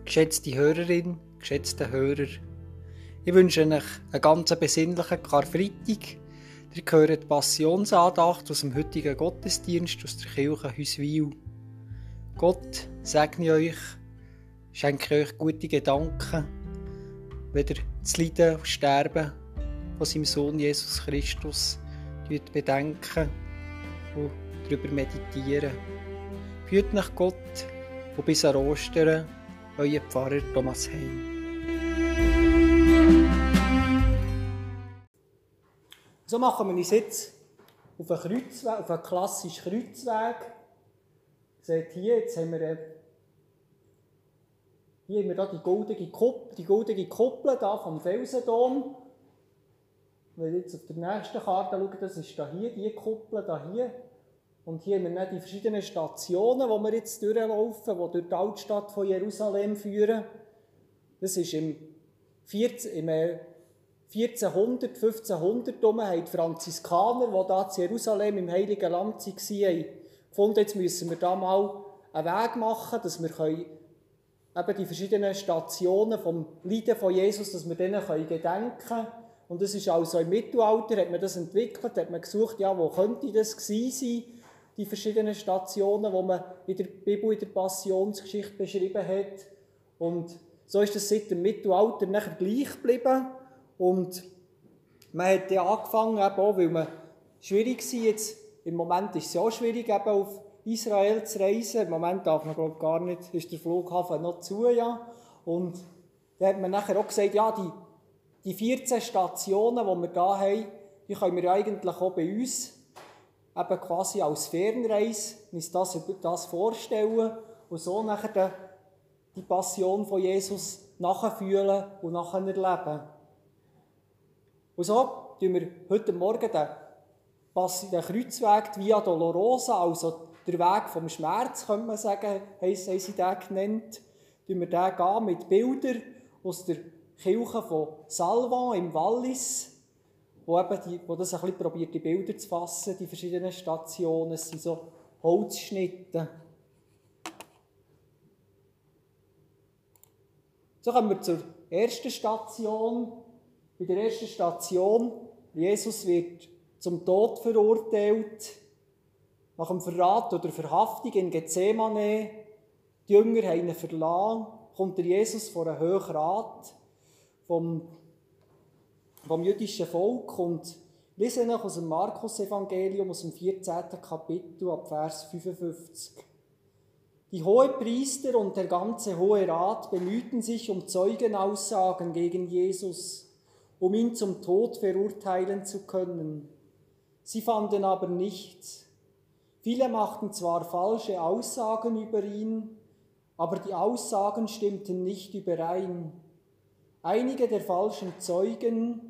Geschätzte Hörerin, geschätzte Hörer, ich wünsche euch einen ganz besinnlichen Karfreitag. Ihr hört die Passionsandacht aus dem heutigen Gottesdienst aus der Kirche Hüswil. Gott segne euch, schenke euch gute Gedanken, wenn ihr das Leiden und Sterben von seinem Sohn Jesus Christus bedenken und darüber meditieren. Führt nach Gott und bis an Ostern, euer Pfarrer Thomas Heim. So machen wir uns jetzt auf einen klassischen Kreuzweg. Seht hier, jetzt haben wir hier die goldige Kuppel da vom Felsendom. Wenn ihr jetzt auf der nächsten Karte schaut, das ist da hier, die Kuppel da hier. Und hier haben wir dann die verschiedenen Stationen, die wir jetzt durchlaufen, die durch die Altstadt von Jerusalem führen. Das ist im 1400, 1500 haben die Franziskaner, die da zu Jerusalem im Heiligen Land waren, gefunden, jetzt müssen wir da mal einen Weg machen, dass wir eben die verschiedenen Stationen vom Leiden von Jesus, dass wir denen gedenken können. Und das ist also im Mittelalter, hat man das entwickelt, hat man gesucht, ja, wo könnte das gewesen sein, die verschiedenen Stationen, die man in der Bibel, in der Passionsgeschichte beschrieben hat. Und so ist das seit dem Mittelalter nachher gleich geblieben. Und man hat dann angefangen, eben auch, weil man schwierig war, jetzt im Moment ist es auch schwierig, eben auf Israel zu reisen. Im Moment darf man, glaube ich, gar nicht, ist der Flughafen noch zu, ja. Und da hat man nachher auch gesagt, ja, die 14 Stationen, die wir da haben, die können wir eigentlich auch bei uns eben quasi als Fernreise uns das vorstellen und so nachher die Passion von Jesus nachfühlen und erleben. Und so tun wir heute Morgen den Kreuzweg, die Via Dolorosa, also der Weg vom Schmerz, könnte man sagen, haben sie den genannt, tun wir den gehen mit Bildern aus der Kirche von Salvan im Wallis, wo das ein bisschen probiert, die Bilder zu fassen, die verschiedenen Stationen. Es sind so Holzschnitte. So kommen wir zur ersten Station. Bei der ersten Station, Jesus wird zum Tod verurteilt. Nach dem Verrat oder Verhaftung in Gethsemane, die Jünger haben ihn verlassen, kommt der Jesus vor einen Hohen Rat vom jüdischen Volk und lese noch aus dem Markus-Evangelium, aus dem 14. Kapitel, ab Vers 55. Die Hohepriester und der ganze Hohe Rat bemühten sich um Zeugenaussagen gegen Jesus, um ihn zum Tod verurteilen zu können. Sie fanden aber nichts. Viele machten zwar falsche Aussagen über ihn, aber die Aussagen stimmten nicht überein. Einige der falschen Zeugen,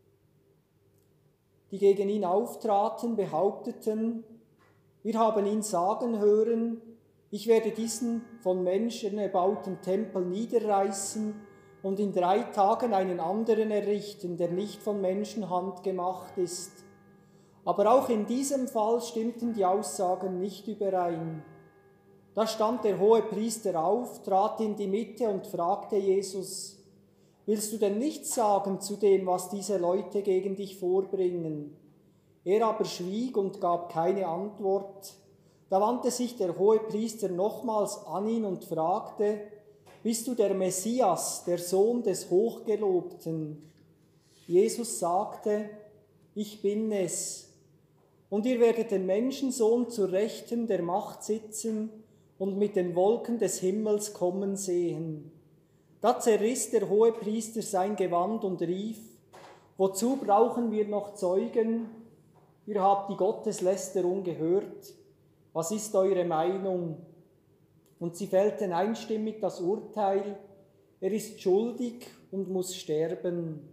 die gegen ihn auftraten, behaupteten, wir haben ihn sagen hören, ich werde diesen von Menschen erbauten Tempel niederreißen und in 3 Tagen einen anderen errichten, der nicht von Menschenhand gemacht ist. Aber auch in diesem Fall stimmten die Aussagen nicht überein. Da stand der Hohepriester auf, trat in die Mitte und fragte Jesus, willst du denn nichts sagen zu dem, was diese Leute gegen dich vorbringen? Er aber schwieg und gab keine Antwort. Da wandte sich der Hohepriester nochmals an ihn und fragte, bist du der Messias, der Sohn des Hochgelobten? Jesus sagte, ich bin es. Und ihr werdet den Menschensohn zur Rechten der Macht sitzen und mit den Wolken des Himmels kommen sehen. Da zerriss der Hohepriester sein Gewand und rief, wozu brauchen wir noch Zeugen? Ihr habt die Gotteslästerung gehört. Was ist eure Meinung? Und sie fällten einstimmig das Urteil, er ist schuldig und muss sterben.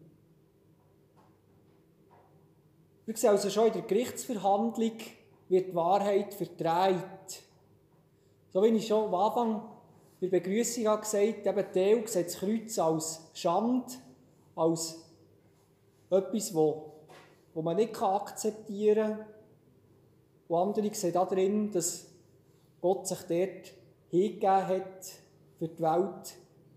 Wir sehen also schon in der Gerichtsverhandlung wird die Wahrheit verdreht. So wie ich schon am Anfang bei der Begrüssung habe gesagt, eben Theo sieht das Kreuz als Schande, als etwas, das man nicht akzeptieren kann. Und andere sehen darin, dass Gott sich dort hingegeben hat, für die Welt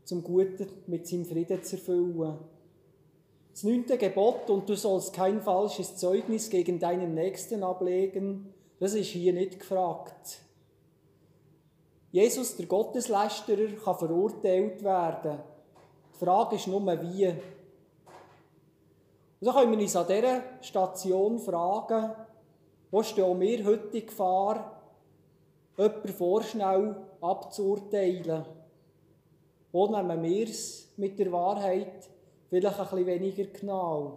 zum Guten mit seinem Frieden zu erfüllen. Das 9. Gebot, und du sollst kein falsches Zeugnis gegen deinen Nächsten ablegen, das ist hier nicht gefragt. Jesus, der Gotteslästerer, kann verurteilt werden. Die Frage ist nur, wie. Und dann können wir uns an dieser Station fragen, wo stehen wir heute in Gefahr, jemanden vorschnell abzuurteilen? Wo nehmen wir es mit der Wahrheit vielleicht ein bisschen weniger genau?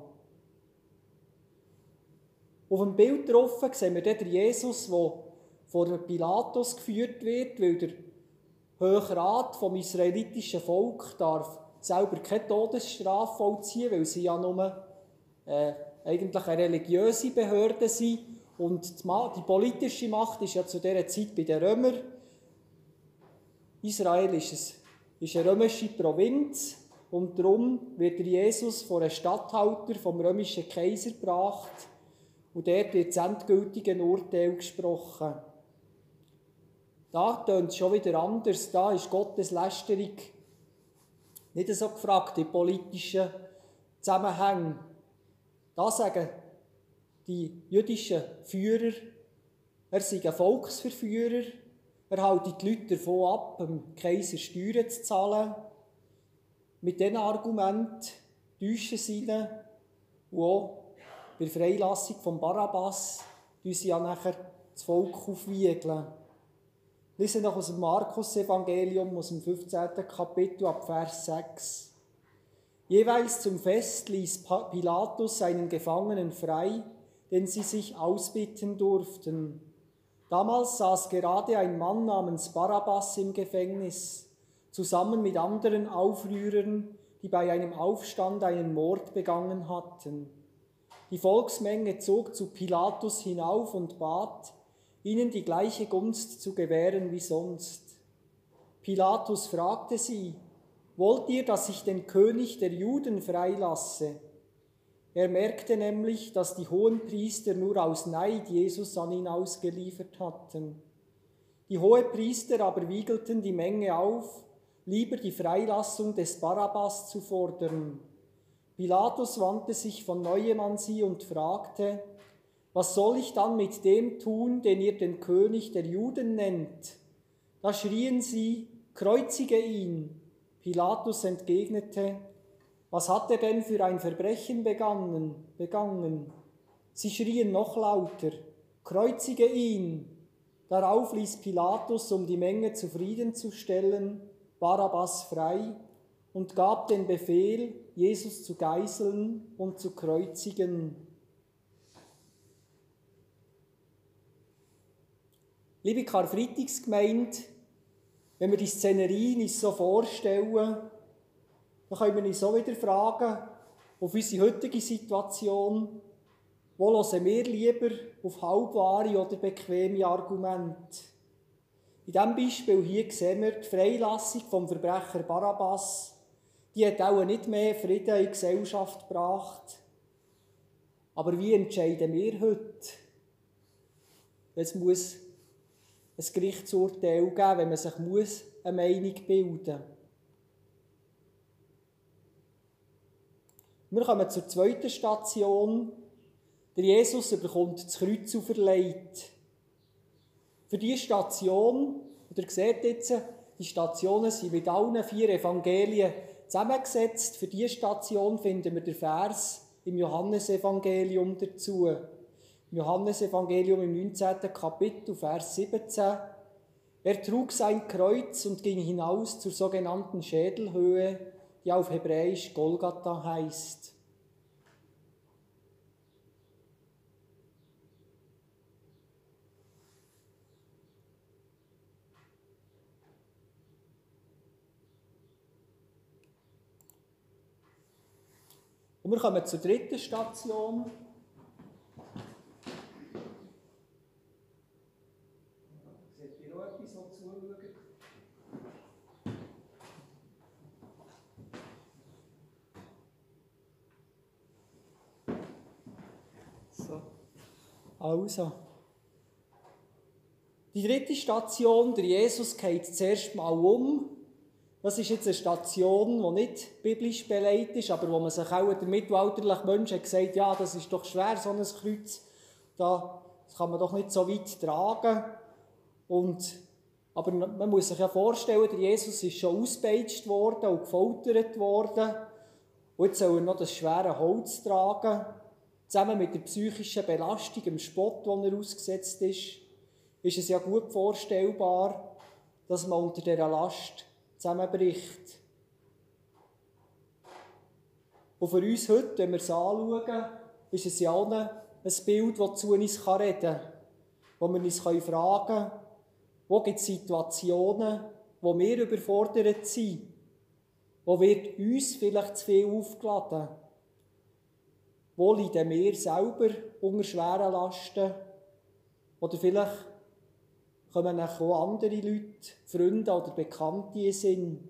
Auf dem Bild drauf sehen wir den Jesus, der vor Pilatus geführt wird, weil der Hohe Rat vom israelitischen Volk darf selber keine Todesstrafe vollziehen, weil sie ja nur eigentlich eine religiöse Behörde sind. Und die politische Macht ist ja zu dieser Zeit bei den Römern. Israel ist eine römische Provinz und darum wird Jesus vor einen Statthalter vom römischen Kaiser gebracht und dort wird das endgültige Urteil gesprochen. Da tönt es schon wieder anders, da ist Gotteslästerung nicht so gefragt in politischen Zusammenhängen. Da sagen die jüdischen Führer, er sei ein Volksverführer, er halte die Leute davon ab, dem Kaiser Steuern zu zahlen. Mit diesen Argumenten täuschen sie ihn. Und auch bei der Freilassung von Barabbas tun sie ja nachher das Volk aufwiegeln. Lesen noch aus dem Markus-Evangelium, aus dem 15. Kapitel ab Vers 6. Jeweils zum Fest ließ Pilatus seinen Gefangenen frei, den sie sich ausbitten durften. Damals saß gerade ein Mann namens Barabbas im Gefängnis, zusammen mit anderen Aufrührern, die bei einem Aufstand einen Mord begangen hatten. Die Volksmenge zog zu Pilatus hinauf und bat, ihnen die gleiche Gunst zu gewähren wie sonst. Pilatus fragte sie, wollt ihr, dass ich den König der Juden freilasse? Er merkte nämlich, dass die Hohenpriester nur aus Neid Jesus an ihn ausgeliefert hatten. Die Hohenpriester aber wiegelten die Menge auf, lieber die Freilassung des Barabbas zu fordern. Pilatus wandte sich von neuem an sie und fragte, was soll ich dann mit dem tun, den ihr den König der Juden nennt? Da schrien sie, kreuzige ihn. Pilatus entgegnete, was hat er denn für ein Verbrechen begangen? Sie schrien noch lauter, kreuzige ihn. Darauf ließ Pilatus, um die Menge zufriedenzustellen, Barabbas frei und gab den Befehl, Jesus zu geißeln und zu kreuzigen. Liebe Karfreitagsgemeinde, wenn wir die Szenerie uns so vorstellen, dann können wir uns so wieder fragen, auf unsere heutige Situation, wo hören wir lieber auf halbwahre oder bequeme Argumente? In diesem Beispiel hier sehen wir die Freilassung vom Verbrecher Barabbas, die hat auch nicht mehr Frieden in die Gesellschaft gebracht. Aber wie entscheiden wir heute? Es muss ein Gerichtsurteil geben, wenn man sich eine Meinung bilden muss. Wir kommen zur zweiten Station. Der Jesus bekommt das Kreuz auferlegt. Für diese Station, und ihr seht jetzt, die Stationen sind mit allen 4 Evangelien zusammengesetzt. Für diese Station finden wir den Vers im Johannesevangelium dazu. Im Johannesevangelium im 19. Kapitel, Vers 17. Er trug sein Kreuz und ging hinaus zur sogenannten Schädelhöhe, die auf Hebräisch Golgatha heißt. Und wir kommen zur dritten Station. Seht ihr noch etwas, noch zuschauen? So. Also. Die dritte Station, der Jesus geht zuerst mal um. Das ist jetzt eine Station, die nicht biblisch belegt ist, aber wo man sich auch der mittelalterliche Mensch hat gesagt, ja, das ist doch schwer, so ein Kreuz, das kann man doch nicht so weit tragen. Aber man muss sich ja vorstellen, der Jesus ist schon ausgepeitscht worden und gefoltert worden. Und jetzt soll er noch das schwere Holz tragen, zusammen mit der psychischen Belastung, dem Spott, wo er ausgesetzt ist es ja gut vorstellbar, dass man unter dieser Last zusammenbricht. Und für uns heute, wenn wir es anschauen, ist es ja auch ein Bild, das zu uns reden kann, wo wir uns fragen können, wo gibt es Situationen, wo wir überfordert sind, wo wird uns vielleicht zu viel aufgeladen, wo leiden wir selber unter schweren Lasten oder vielleicht kommen auch andere Leute, Freunde oder Bekannte in den Sinn.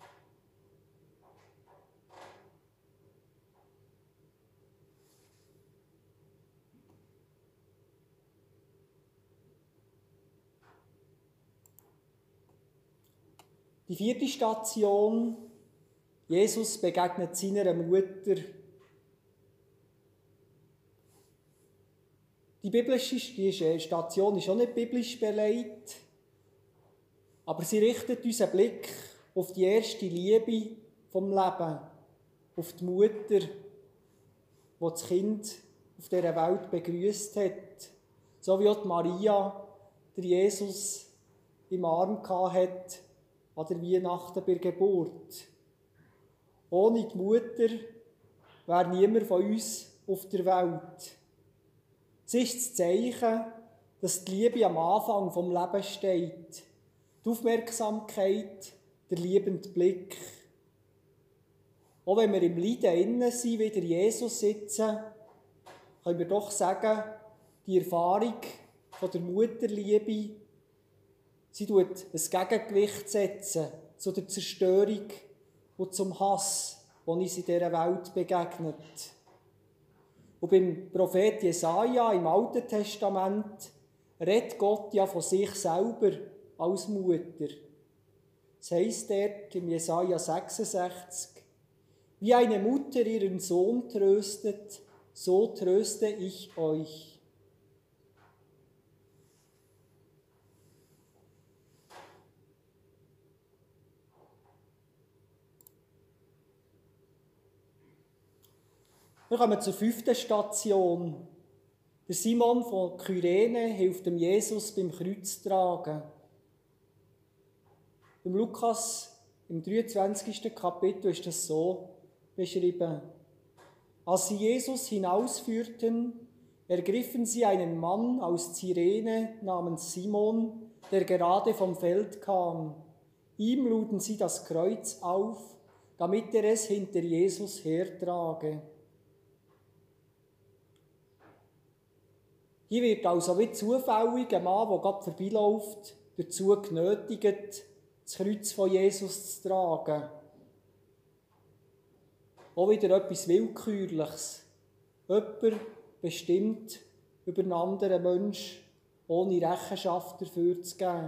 Die 4. Station, Jesus begegnet seiner Mutter. Die Station ist auch nicht biblisch belegt, aber sie richtet unseren Blick auf die erste Liebe vom Leben, auf die Mutter, die das Kind auf dieser Welt begrüßt hat, so wie auch die Maria, der Jesus im Arm hatte an der Weihnachten bei der Geburt. Ohne die Mutter wäre niemand von uns auf der Welt. Sie ist das Zeichen, dass die Liebe am Anfang vom Leben steht. Die Aufmerksamkeit, der liebende Blick. Auch wenn wir im Leiden innen sind, wie der Jesus sitzen, können wir doch sagen, die Erfahrung von der Mutterliebe, sie tut ein Gegengewicht setzen zu der Zerstörung und zum Hass, der uns in dieser Welt begegnet. Und beim Prophet Jesaja im Alten Testament redet Gott ja von sich selber als Mutter. Es heisst dort im Jesaja 66, wie eine Mutter ihren Sohn tröstet, so tröste ich euch. Wir kommen zur 5. Station. Der Simon von Kyrene hilft dem Jesus beim Kreuz tragen. Im Lukas, im 23. Kapitel, ist das so beschrieben. Als sie Jesus hinausführten, ergriffen sie einen Mann aus Cyrene namens Simon, der gerade vom Feld kam. Ihm luden sie das Kreuz auf, damit er es hinter Jesus hertrage. Hier wird also wie zufällig ein Mann, der gerade vorbeiläuft, dazu genötigt, das Kreuz von Jesus zu tragen. Auch wieder etwas Willkürliches. Jemand bestimmt über einen anderen Menschen, ohne Rechenschaft dafür zu geben.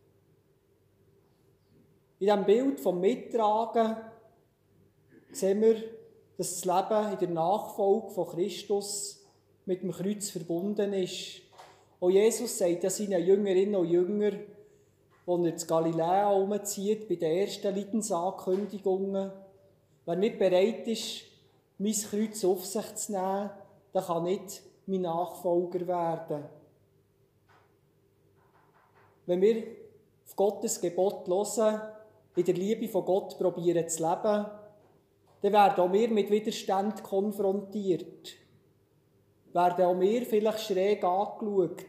In diesem Bild vom Mittragen sehen wir, dass das Leben in der Nachfolge von Christus mit dem Kreuz verbunden ist. Auch Jesus sagt ja seinen Jüngerinnen und Jüngern, als er zu Galiläa herumzieht, bei den ersten Leidensankündigungen, wer nicht bereit ist, mein Kreuz auf sich zu nehmen, der kann nicht mein Nachfolger werden. Wenn wir auf Gottes Gebot hören, in der Liebe von Gott probieren zu leben, dann werden auch wir mit Widerstand konfrontiert. Werden auch wir vielleicht schräg angeschaut.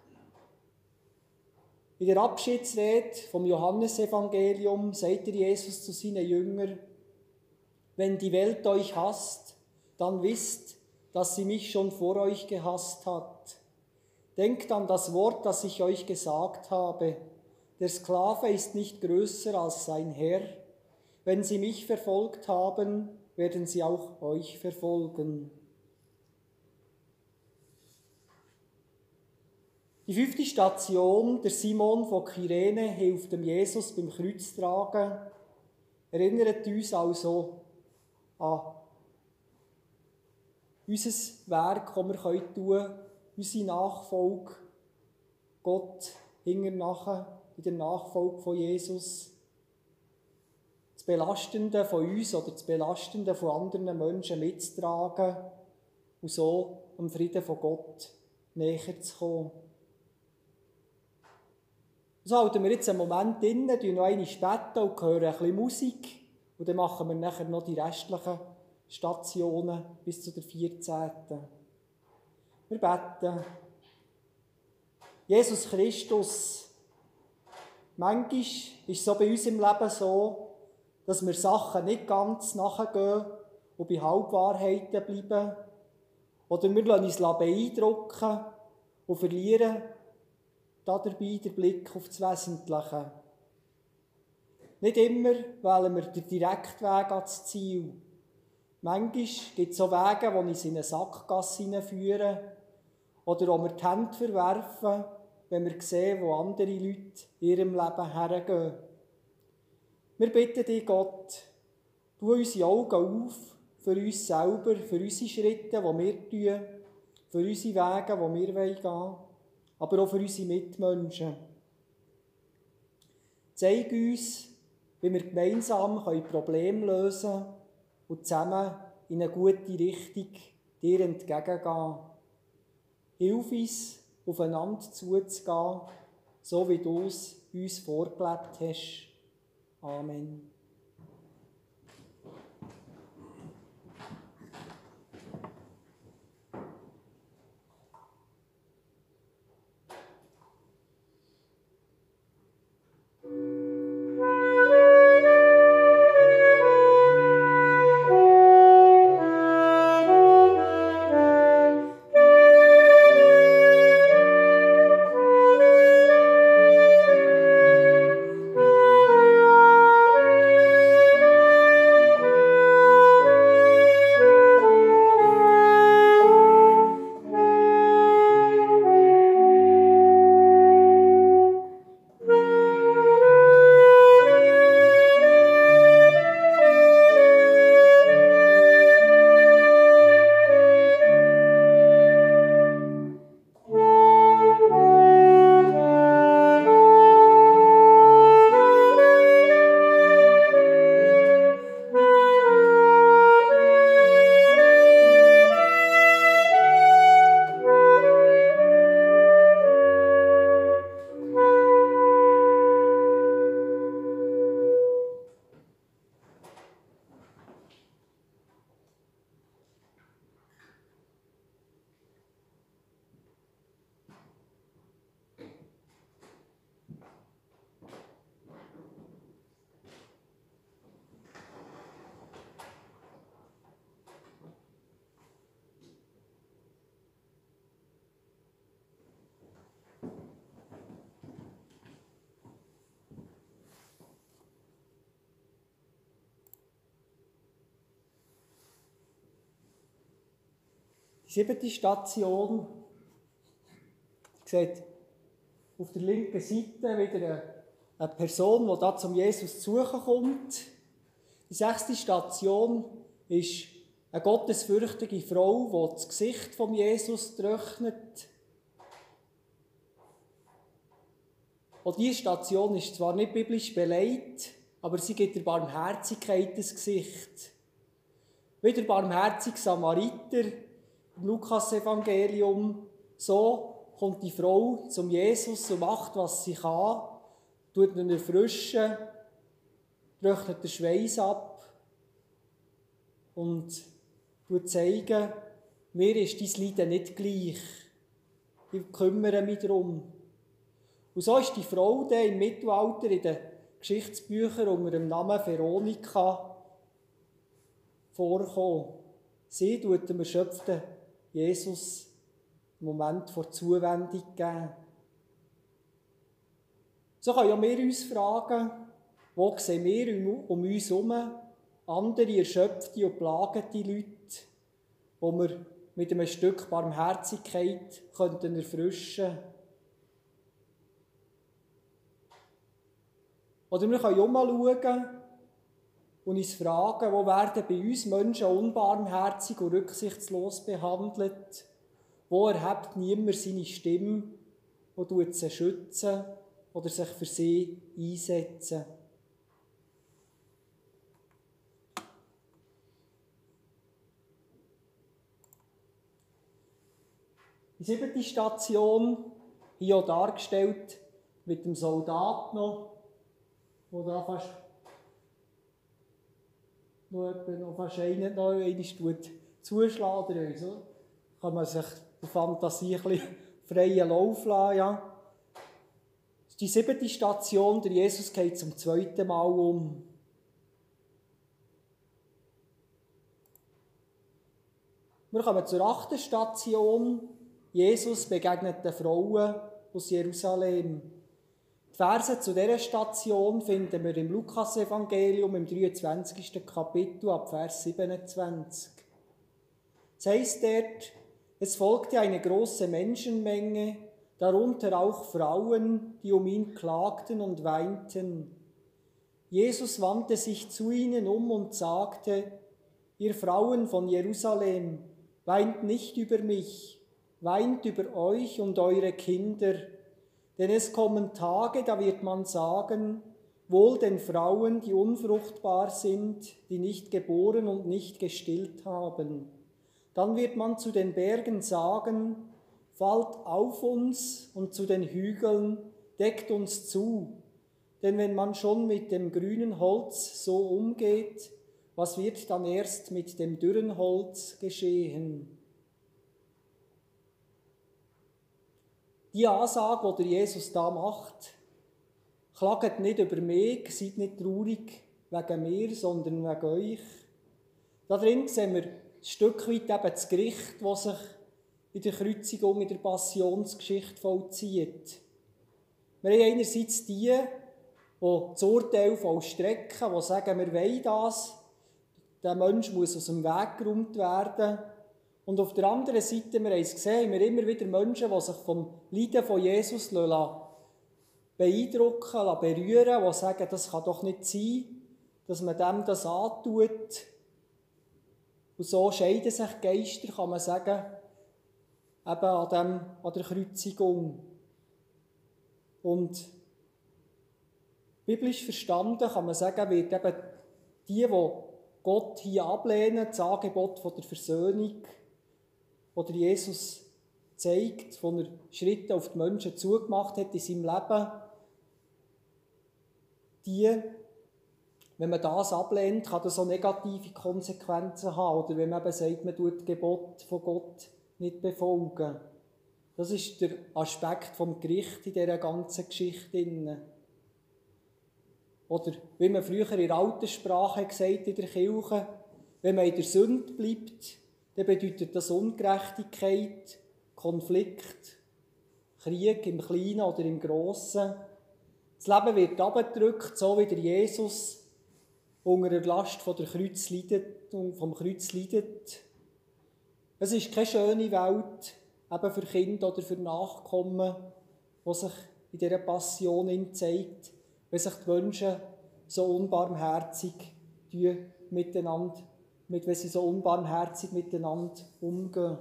In der Abschiedsrede vom Johannesevangelium sagt Jesus zu seinen Jüngern, wenn die Welt euch hasst, dann wisst, dass sie mich schon vor euch gehasst hat. Denkt an das Wort, das ich euch gesagt habe. Der Sklave ist nicht größer als sein Herr. Wenn sie mich verfolgt haben, werden sie auch euch verfolgen. Die 5. Station, der Simon von Kyrene hilft dem Jesus beim Kreuztragen. Erinnert uns also an unser Werk, das wir tun können, unsere Nachfolge, Gott nachher in der Nachfolge von Jesus. Das Belastende von uns oder das Belastende von anderen Menschen mitzutragen und so am Frieden von Gott näher zu kommen. So halten wir jetzt einen Moment inne, beten noch einmal und hören ein bisschen Musik. Und dann machen wir nachher noch die restlichen Stationen bis zu der 14. Wir beten. Jesus Christus, manchmal ist es so bei uns im Leben so, dass wir Sachen nicht ganz nachgehen und bei Halbwahrheiten bleiben. Oder wir lassen uns beeindrucken und verlieren dabei den Blick auf das Wesentliche. Nicht immer wählen wir den direkten Weg ans Ziel. Manchmal gibt es so Wege, die uns in eine Sackgasse hineinführen oder wo wir die Hände verwerfen, wenn wir sehen, wo andere Leute in ihrem Leben hergehen. Wir bitten dich, Gott, tu unsere Augen auf für uns selber, für unsere Schritte, die wir tun, für unsere Wege, die wir gehen wollen, aber auch für unsere Mitmenschen. Zeig uns, wie wir gemeinsam Probleme lösen können und zusammen in eine gute Richtung dir entgegengehen. Hilf uns, aufeinander zuzugehen, so wie du es uns vorgelebt hast. Amen. Die 7. Station, ihr seht auf der linken Seite wieder eine Person, die da zum Jesus zu suchen kommt. Die 6. Station ist eine gottesfürchtige Frau, die das Gesicht von Jesus trocknet. Auch diese Station ist zwar nicht biblisch belegt, aber sie gibt der Barmherzigkeit das Gesicht. Wie der barmherzige Samariter im Lukas-Evangelium, so kommt die Frau zum Jesus und macht, was sie kann, tut ihn erfrischen, trocknet den Schweiß ab und zeigen, mir ist dein Leiden nicht gleich. Ich kümmere mich darum. Und so ist die Frau dann im Mittelalter in den Geschichtsbüchern unter dem Namen Veronika vorkommen. Sie tut dem erschöpften Jesus einen Moment vor Zuwendung geben. So können ja wir uns fragen, wo sehen wir um uns herum andere erschöpfte und plagende Leute, die wir mit einem Stück Barmherzigkeit erfrischen könnten. Oder wir können umschauen, und uns fragen, wo werden bei uns Menschen unbarmherzig und rücksichtslos behandelt? Wo erhebt niemand seine Stimme und tut sie schützen oder sich für sie einsetzen? Die 7. Station, hier auch dargestellt mit dem Soldat noch, der da fast einmal zuschlägt oder so. Kann man sich der Fantasie ein bisschen freien Lauf lassen. Ja. Das ist die 7. Station, der Jesus geht zum 2. Mal um. Wir kommen zur 8. Station. Jesus begegnet den Frauen aus Jerusalem. Die Verse zu dieser Station finden wir im Lukas-Evangelium im 23. Kapitel ab Vers 27. Es heisst dort, es folgte eine große Menschenmenge, darunter auch Frauen, die um ihn klagten und weinten. Jesus wandte sich zu ihnen um und sagte, ihr Frauen von Jerusalem, weint nicht über mich, weint über euch und eure Kinder, denn es kommen Tage, da wird man sagen, wohl den Frauen, die unfruchtbar sind, die nicht geboren und nicht gestillt haben. Dann wird man zu den Bergen sagen, fallt auf uns, und zu den Hügeln, deckt uns zu. Denn wenn man schon mit dem grünen Holz so umgeht, was wird dann erst mit dem dürren Holz geschehen? Die Ansage, die Jesus da macht, klagt nicht über mich, seid nicht traurig wegen mir, sondern wegen euch. Da drin sehen wir ein Stück weit eben das Gericht, das sich in der Kreuzigung, in der Passionsgeschichte vollzieht. Wir haben einerseits die das Urteil vollstrecken, die sagen, wir wollen das, der Mensch muss aus dem Weg geräumt werden. Und auf der anderen Seite, wir haben es gesehen, haben wir immer wieder Menschen, die sich vom Leiden von Jesus beeindrucken, berühren, die sagen, das kann doch nicht sein, dass man dem das antut. Und so scheiden sich Geister, kann man sagen, eben an der Kreuzigung. Und biblisch verstanden kann man sagen, wird eben die Gott hier ablehnen, das Angebot von der Versöhnung, oder Jesus zeigt, wo er Schritte auf die Menschen zugemacht hat in seinem Leben, wenn man das ablehnt, kann das auch negative Konsequenzen haben. Oder wenn man eben sagt, man tut die Gebote von Gott nicht befolgen. Das ist der Aspekt vom Gericht in dieser ganzen Geschichte. Oder wie man früher in der alten Sprache gesagt in der Kirche, wenn man in der Sünde bleibt, dann bedeutet das Ungerechtigkeit, Konflikt, Krieg im Kleinen oder im Grossen. Das Leben wird abgedrückt, so wie der Jesus unter der Last vom Kreuz leidet. Es ist keine schöne Welt, eben für Kinder oder für Nachkommen, die sich in dieser Passion zeigt, wenn sich die Menschen so unbarmherzig miteinander wenn sie so unbarmherzig miteinander umgehen.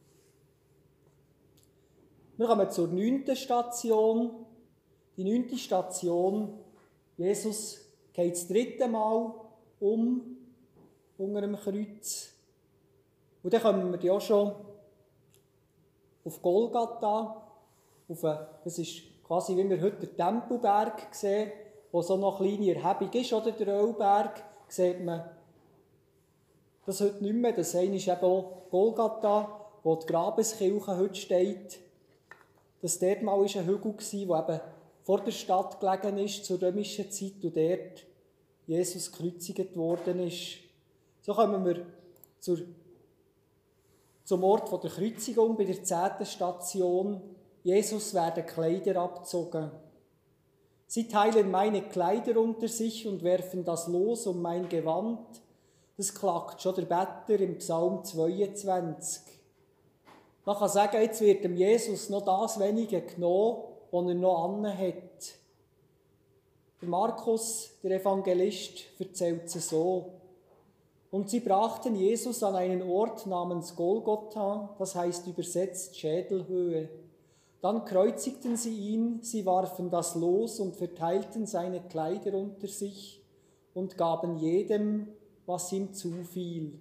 Wir kommen zur 9. Station. Die 9. Station, Jesus geht das 3. Mal unter dem Kreuz. Und dann kommen wir auch schon auf Golgatha. Das ist quasi, wie wir heute den Tempelberg sehen, wo so noch eine kleine Erhebung ist, oder der Ölberg, sieht man das heute nicht mehr. Das eine ist eben auch Golgatha, wo die Grabeskirche heute steht. Das dort mal ein Hügel war, der eben vor der Stadt gelegen ist, zur römischen Zeit, und dort Jesus gekreuzigt worden ist. So kommen wir zum Ort der Kreuzigung, bei der 10. Station. Jesus werden Kleider abgezogen. Sie teilen meine Kleider unter sich und werfen das Los um mein Gewand. Das klagt schon der Better im Psalm 22. Man kann sagen, jetzt wird dem Jesus noch das Wenige genommen, was er noch anhat. Der Markus, der Evangelist, erzählt es so. Und sie brachten Jesus an einen Ort namens Golgotha, das heißt übersetzt Schädelhöhe. Dann kreuzigten sie ihn, sie warfen das Los und verteilten seine Kleider unter sich und gaben jedem, was ihm zufiel.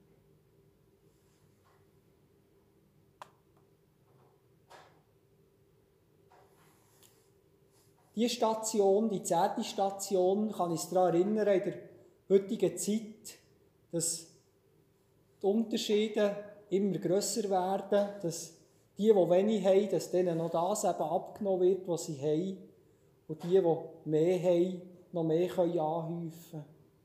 Die Station, die 10. Station, kann uns daran erinnern, in der heutigen Zeit, dass die Unterschiede immer grösser werden, dass die wenig haben, dass denen noch das eben abgenommen wird, was sie haben, und die mehr haben, noch mehr anhäufen können.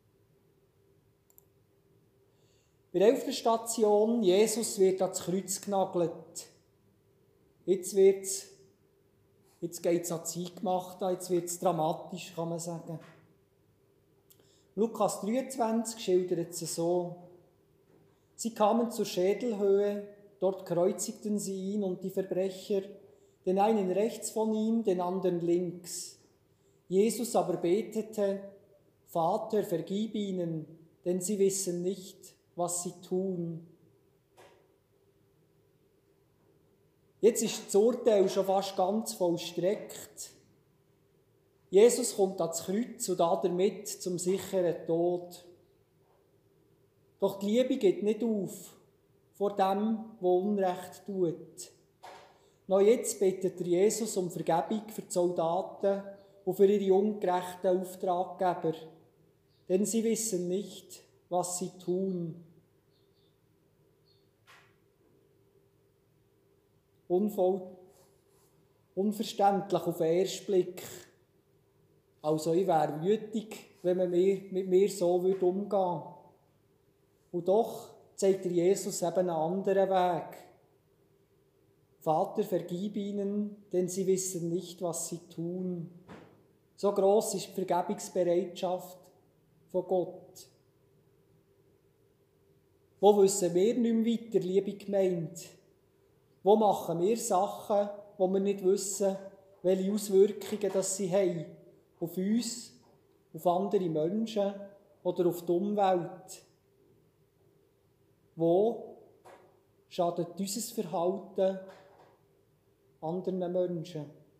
Bei der 11. Station, Jesus wird ans Kreuz genagelt. Jetzt geht es an die Eingemachte, jetzt wird es dramatisch, kann man sagen. Lukas 23 schildert es so. Sie kamen zur Schädelhöhe, dort kreuzigten sie ihn und die Verbrecher, den einen rechts von ihm, den anderen links. Jesus aber betete, Vater, vergib ihnen, denn sie wissen nicht, was sie tun. Jetzt ist das Urteil schon fast ganz vollstreckt. Jesus kommt ans Kreuz und damit zum sicheren Tod. Doch die Liebe geht nicht auf vor dem, der Unrecht tut. Noch jetzt bittet Jesus um Vergebung für die Soldaten und für ihre ungerechten Auftraggeber, denn sie wissen nicht, was sie tun. Unverständlich auf den ersten Blick. Also ich wäre wütig, wenn man mit mir so umgehen würde. Und doch zeigt Jesus eben einen anderen Weg. Vater, vergib ihnen, denn sie wissen nicht, was sie tun. So gross ist die Vergebungsbereitschaft von Gott. Wo wissen wir nicht mehr weiter, liebe Gemeinde? Wo machen wir Sachen, wo wir nicht wissen, welche Auswirkungen das sie haben? Auf uns, auf andere Menschen oder auf die Umwelt? Wo schadet unser Verhalten anderen Menschen?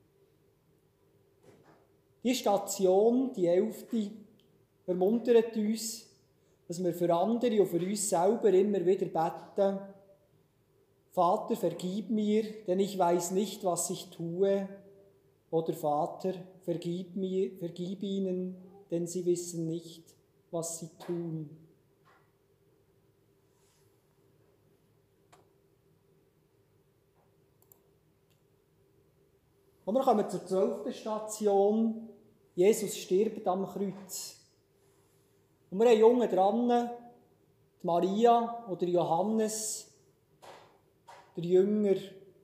Die Station, die 11., ermuntert uns, dass wir für andere und für uns selber immer wieder beten, Vater, vergib mir, denn ich weiß nicht, was ich tue. Oder Vater, vergib ihnen, denn sie wissen nicht, was sie tun. Und wir kommen zur 12. Station. Jesus stirbt am Kreuz. Und wir haben Jungen dran, die Maria oder Johannes, der Jünger.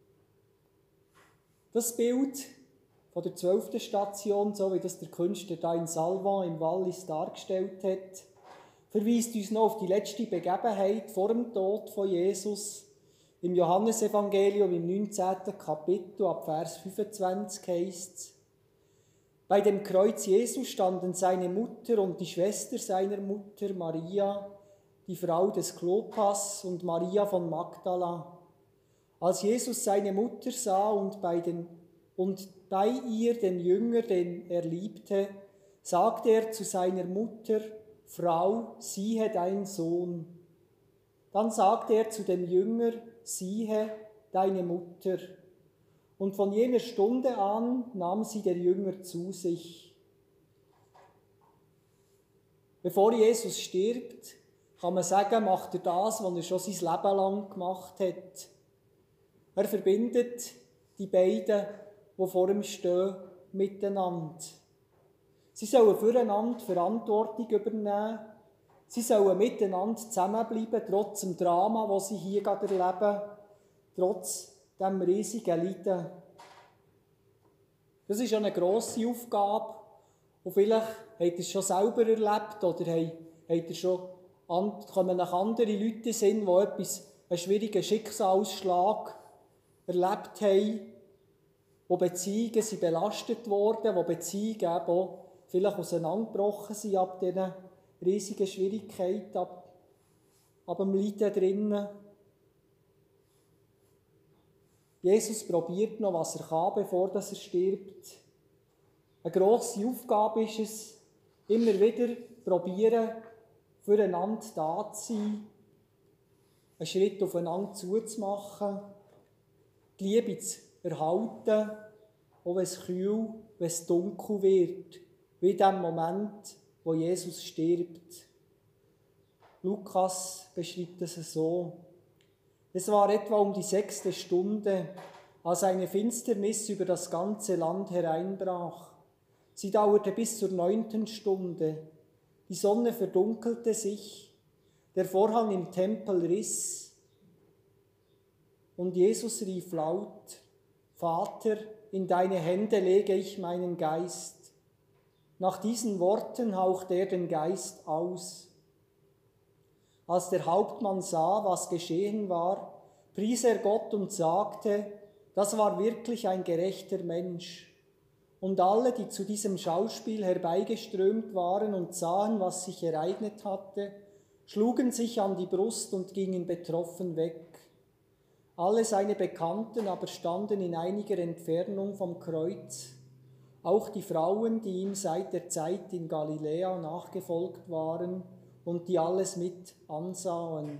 Das Bild von der 12. Station, so wie das der Künstler da in Salvan im Wallis dargestellt hat, verweist uns noch auf die letzte Begebenheit vor dem Tod von Jesus. Im Johannesevangelium im 19. Kapitel ab Vers 25 heisst es: Bei dem Kreuz Jesu standen seine Mutter und die Schwester seiner Mutter Maria, die Frau des Klopas, und Maria von Magdala. Als Jesus seine Mutter sah und bei ihr den Jünger, den er liebte, sagte er zu seiner Mutter, Frau, siehe dein Sohn. Dann sagte er zu dem Jünger, siehe deine Mutter. Und von jener Stunde an nahm sie der Jünger zu sich. Bevor Jesus stirbt, kann man sagen, macht er das, was er schon sein Leben lang gemacht hat. Er verbindet die beiden, die vor ihm stehen, miteinander. Sie sollen füreinander Verantwortung übernehmen. Sie sollen miteinander zusammenbleiben, trotz dem Drama, das sie hier gerade erleben, trotz dem riesigen Leiden. Das ist eine grosse Aufgabe. Und vielleicht habt ihr es schon selber erlebt oder kommen noch andere Leute in den Sinn, die einen schwierigen Schicksalsschlag erlebt haben, wo Beziehungen sind belastet wurden, wo Beziehungen eben auch vielleicht auseinandergebrochen sind ab diesen riesigen Schwierigkeiten, ab dem Leiden drinnen. Jesus probiert noch, was er kann, bevor er stirbt. Eine grosse Aufgabe ist es, immer wieder probieren, füreinander da zu sein, einen Schritt aufeinander zuzumachen, die Liebe zu erhalten, auch wenn es kühl, wenn es dunkel wird, wie in dem Moment, wo Jesus stirbt. Lukas beschreibt es so: Es war etwa um die 6. Stunde, als eine Finsternis über das ganze Land hereinbrach. Sie dauerte bis zur 9. Stunde. Die Sonne verdunkelte sich, der Vorhang im Tempel riss und Jesus rief laut: Vater, in deine Hände lege ich meinen Geist. Nach diesen Worten hauchte er den Geist aus. Als der Hauptmann sah, was geschehen war, pries er Gott und sagte, das war wirklich ein gerechter Mensch. Und alle, die zu diesem Schauspiel herbeigeströmt waren und sahen, was sich ereignet hatte, schlugen sich an die Brust und gingen betroffen weg. Alle seine Bekannten aber standen in einiger Entfernung vom Kreuz, auch die Frauen, die ihm seit der Zeit in Galiläa nachgefolgt waren und die alles mit ansahen.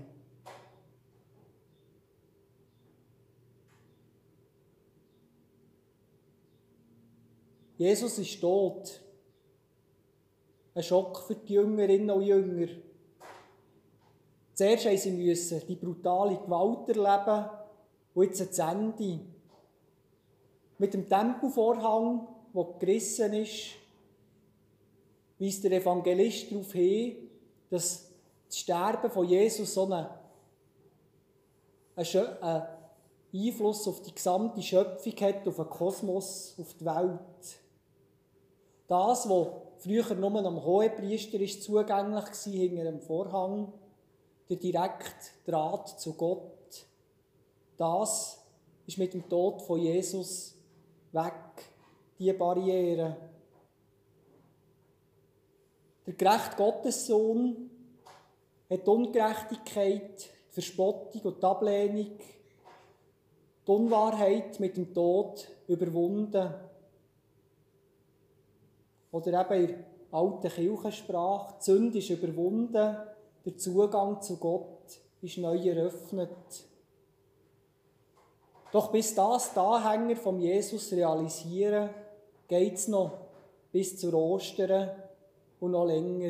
Jesus ist tot. Ein Schock für die Jüngerinnen und Jünger. Zuerst mussten sie die brutale Gewalt erleben und jetzt das Ende. Mit dem Tempelvorhang, der gerissen ist, weist der Evangelist darauf hin, dass das Sterben von Jesus so einen Einfluss auf die gesamte Schöpfung hat, auf den Kosmos, auf die Welt. Das, was früher nur am Hohepriester zugänglich war, hinter dem Vorhang, der direkte Draht zu Gott, das ist mit dem Tod von Jesus weg, diese Barriere. Der gerechte Gottessohn hat die Ungerechtigkeit, die Verspottung und die Ablehnung, die Unwahrheit mit dem Tod überwunden. Oder eben in der alten Kirchensprache, die Sünde ist überwunden, der Zugang zu Gott ist neu eröffnet. Doch bis das die Anhänger von Jesus realisieren, geht es noch bis zur Ostern und noch länger.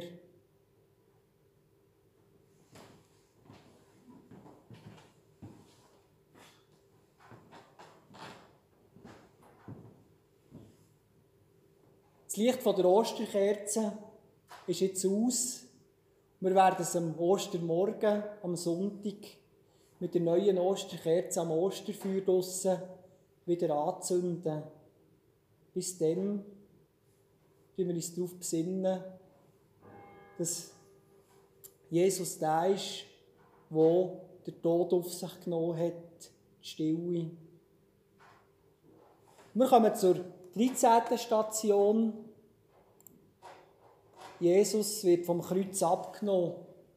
Das Licht der Osterkerze ist jetzt aus. Wir werden es am Ostermorgen, am Sonntag, mit der neuen Osterkerze am Osterfeuer draussen wieder anzünden. Bis dann besinnen wir uns darauf besinnen, dass Jesus der ist, der den Tod auf sich genommen hat, die Stille. Wir kommen zur 13. Station. Jesus wird vom Kreuz abgenommen.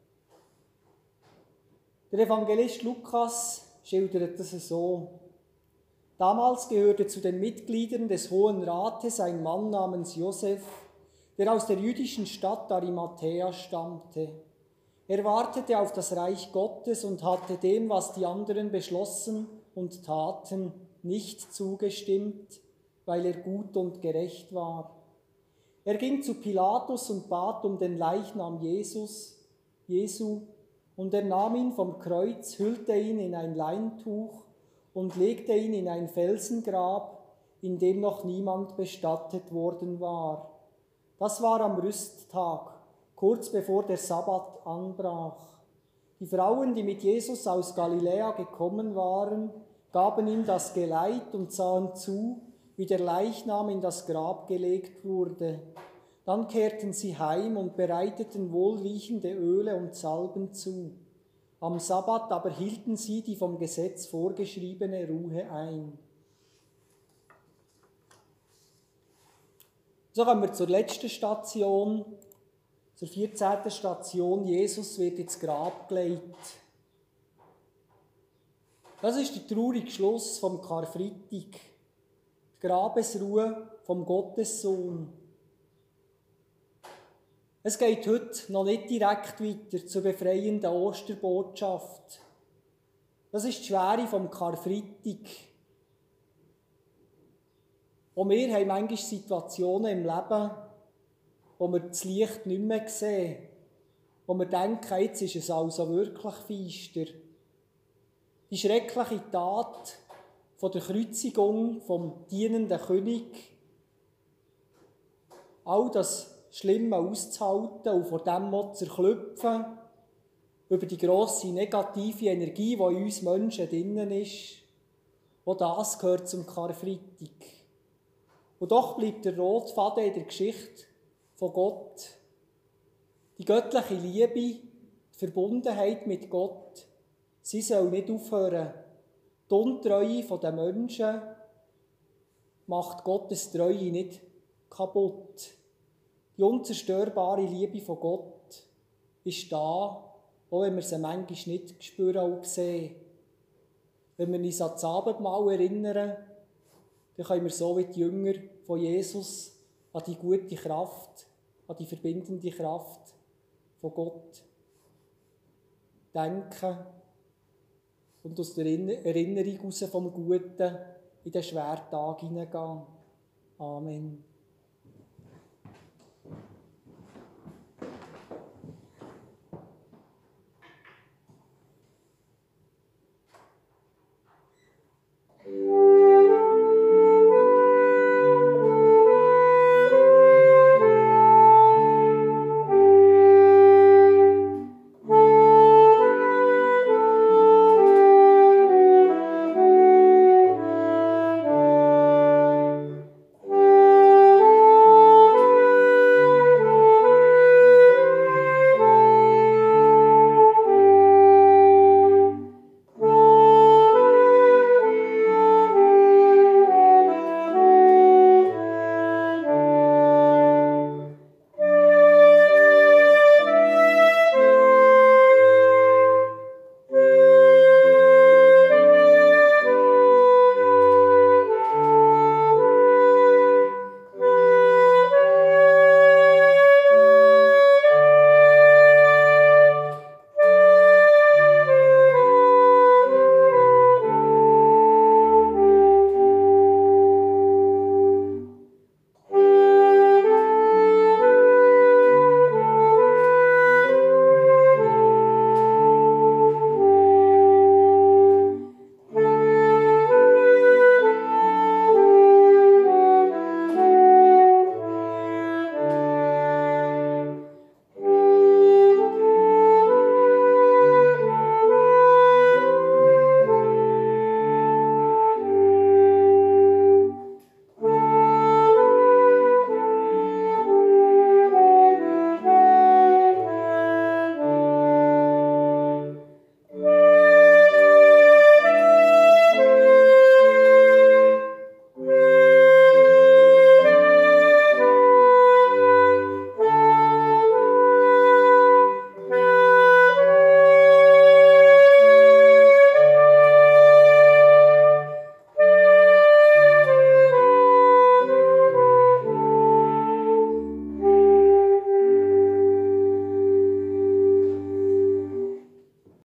Der Evangelist Lukas schildert das so. Damals gehörte zu den Mitgliedern des Hohen Rates ein Mann namens Josef, der aus der jüdischen Stadt Arimathäa stammte. Er wartete auf das Reich Gottes und hatte dem, was die anderen beschlossen und taten, nicht zugestimmt, weil er gut und gerecht war. Er ging zu Pilatus und bat um den Leichnam Jesu, und er nahm ihn vom Kreuz, hüllte ihn in ein Leintuch und legte ihn in ein Felsengrab, in dem noch niemand bestattet worden war. Das war am Rüsttag, kurz bevor der Sabbat anbrach. Die Frauen, die mit Jesus aus Galiläa gekommen waren, gaben ihm das Geleit und sahen zu, wie der Leichnam in das Grab gelegt wurde. Dann kehrten sie heim und bereiteten wohlriechende Öle und Salben zu. Am Sabbat aber hielten sie die vom Gesetz vorgeschriebene Ruhe ein. So kommen wir zur letzten Station, zur 14. Station. Jesus wird ins Grab gelegt. Das ist der traurige Schluss vom Karfreitag. Die Grabesruhe vom Gottessohn. Es geht heute noch nicht direkt weiter zur befreienden Osterbotschaft. Das ist die Schwere vom Karfreitag. Auch wir haben manchmal Situationen im Leben, wo wir das Licht nicht mehr sehen, wo wir denken, jetzt ist es also wirklich finster. Die schreckliche Tat von der Kreuzigung vom dienenden König, all das Schlimme auszuhalten und vor dem auch zu zerklüpfen, über die grosse negative Energie, die in uns Menschen drinnen ist, auch das gehört zum Karfreitag. Und doch bleibt der rote Faden in der Geschichte von Gott. Die göttliche Liebe, die Verbundenheit mit Gott, sie soll nicht aufhören. Die Untreue der Menschen macht Gottes Treue nicht kaputt. Die unzerstörbare Liebe von Gott ist da, auch wenn wir sie manchmal nicht spüren und sehen. Wenn wir uns an das Abendmahl erinnern, dann können wir so wie die Jünger von Jesus an die gute Kraft, an die verbindende Kraft von Gott denken und aus der Erinnerung heraus vom Guten in den schweren Tag hineingehen. Amen.